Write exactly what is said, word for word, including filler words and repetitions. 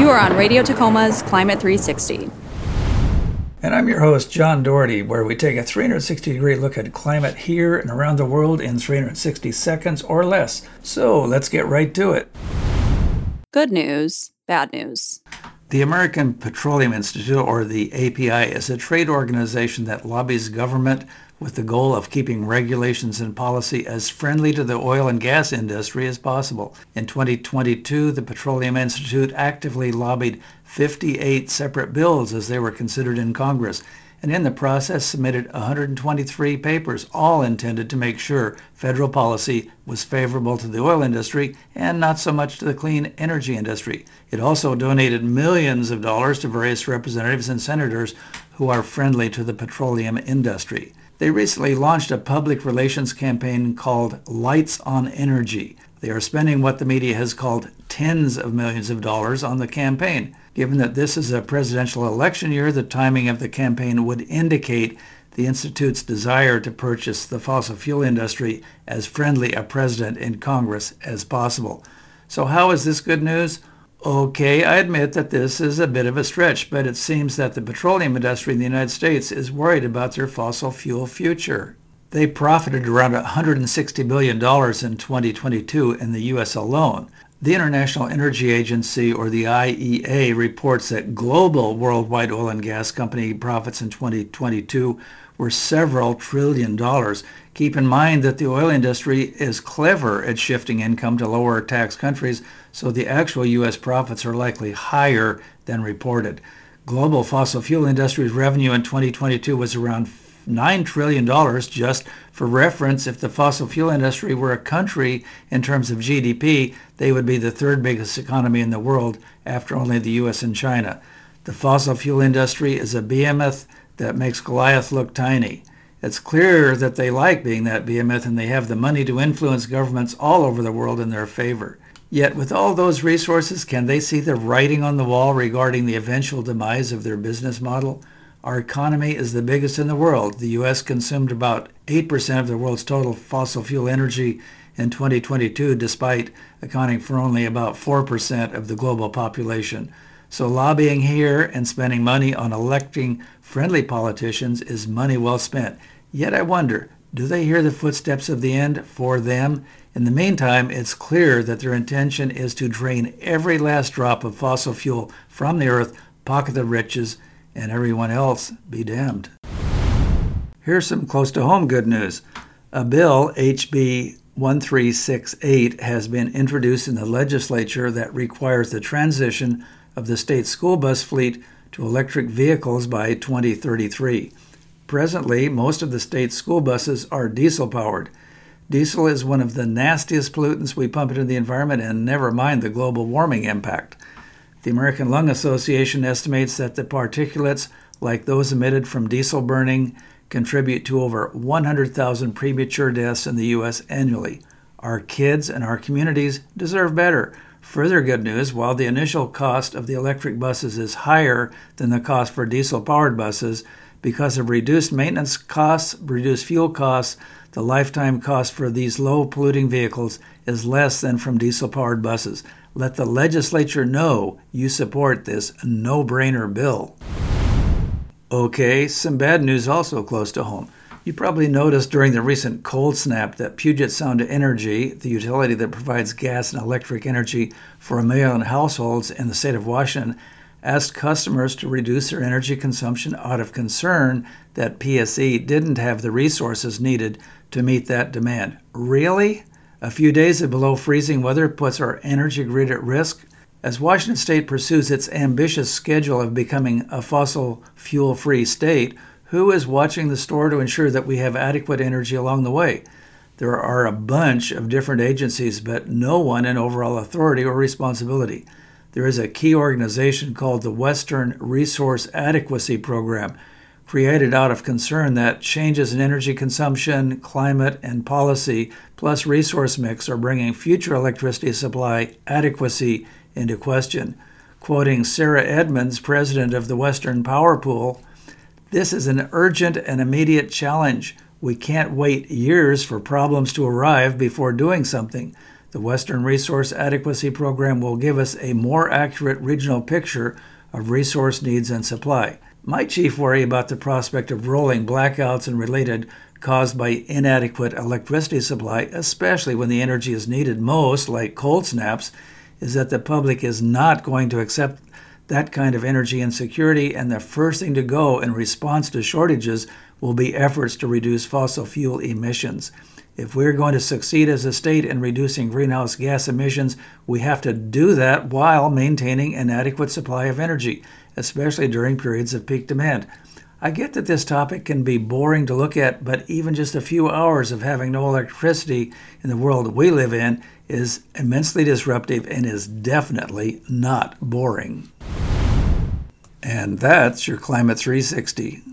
You are on Radio Tacoma's Climate three sixty. And I'm your host, John Doherty, where we take a three hundred sixty degree look at climate here and around the world in three hundred sixty seconds or less. So let's get right to it. Good news, bad news. The American Petroleum Institute, or the A P I, is a trade organization that lobbies government with the goal of keeping regulations and policy as friendly to the oil and gas industry as possible. In twenty twenty-two, the Petroleum Institute actively lobbied fifty-eight separate bills as they were considered in Congress, and in the process submitted one hundred twenty-three papers, all intended to make sure federal policy was favorable to the oil industry and not so much to the clean energy industry. It also donated millions of dollars to various representatives and senators who are friendly to the petroleum industry. They recently launched a public relations campaign called Lights on Energy. They are spending what the media has called tens of millions of dollars on the campaign. Given that this is a presidential election year, the timing of the campaign would indicate the Institute's desire to purchase the fossil fuel industry as friendly a president in Congress as possible. So how is this good news? Okay, I admit that this is a bit of a stretch, but it seems that the petroleum industry in the United States is worried about their fossil fuel future. They profited around one hundred sixty billion dollars in twenty twenty-two in the U S alone. The International Energy Agency, or the I E A, reports that global worldwide oil and gas company profits in twenty twenty-two were several trillion dollars. Keep in mind that the oil industry is clever at shifting income to lower tax countries, so the actual U S profits are likely higher than reported. Global fossil fuel industry's revenue in twenty twenty-two was around nine trillion dollars. Just for reference, if the fossil fuel industry were a country in terms of G D P, they would be the third biggest economy in the world after only the U S and China. The fossil fuel industry is a behemoth that makes Goliath look tiny. It's clear that they like being that behemoth and they have the money to influence governments all over the world in their favor. Yet with all those resources, can they see the writing on the wall regarding the eventual demise of their business model? Our economy is the biggest in the world. The U S consumed about eight percent of the world's total fossil fuel energy in twenty twenty-two, despite accounting for only about four percent of the global population. So lobbying here and spending money on electing friendly politicians is money well spent. Yet I wonder, do they hear the footsteps of the end for them? In the meantime, it's clear that their intention is to drain every last drop of fossil fuel from the earth, pocket the riches, and everyone else be damned. Here's some close-to-home good news. A bill, H B thirteen sixty-eight, has been introduced in the legislature that requires the transition of the state school bus fleet to electric vehicles by twenty thirty-three. Presently, most of the state school buses are diesel-powered. Diesel is one of the nastiest pollutants we pump into the environment, and never mind the global warming impact. The American Lung Association estimates that the particulates, like those emitted from diesel burning, contribute to over one hundred thousand premature deaths in the U S annually. Our kids and our communities deserve better. Further good news, while the initial cost of the electric buses is higher than the cost for diesel-powered buses, because of reduced maintenance costs, reduced fuel costs, the lifetime cost for these low-polluting vehicles is less than from diesel-powered buses. Let the legislature know you support this no-brainer bill. Okay, some bad news also close to home. You probably noticed during the recent cold snap that Puget Sound Energy, the utility that provides gas and electric energy for a million households in the state of Washington, asked customers to reduce their energy consumption out of concern that P S E didn't have the resources needed to meet that demand. Really? A few days of below freezing weather puts our energy grid at risk? As Washington State pursues its ambitious schedule of becoming a fossil fuel-free state, who is watching the store to ensure that we have adequate energy along the way? There are a bunch of different agencies, but no one in overall authority or responsibility. There is a key organization called the Western Resource Adequacy Program, created out of concern that changes in energy consumption, climate, and policy, plus resource mix, are bringing future electricity supply adequacy into question. Quoting Sarah Edmonds, president of the Western Power Pool, "This is an urgent and immediate challenge. We can't wait years for problems to arrive before doing something. The Western Resource Adequacy Program will give us a more accurate regional picture of resource needs and supply. My chief worry about the prospect of rolling blackouts and related caused by inadequate electricity supply, especially when the energy is needed most, like cold snaps, is that the public is not going to accept that kind of energy insecurity, and the first thing to go in response to shortages will be efforts to reduce fossil fuel emissions. If we're going to succeed as a state in reducing greenhouse gas emissions, we have to do that while maintaining an adequate supply of energy, especially during periods of peak demand. I get that this topic can be boring to look at, but even just a few hours of having no electricity in the world we live in is immensely disruptive and is definitely not boring. And that's your Climate three sixty.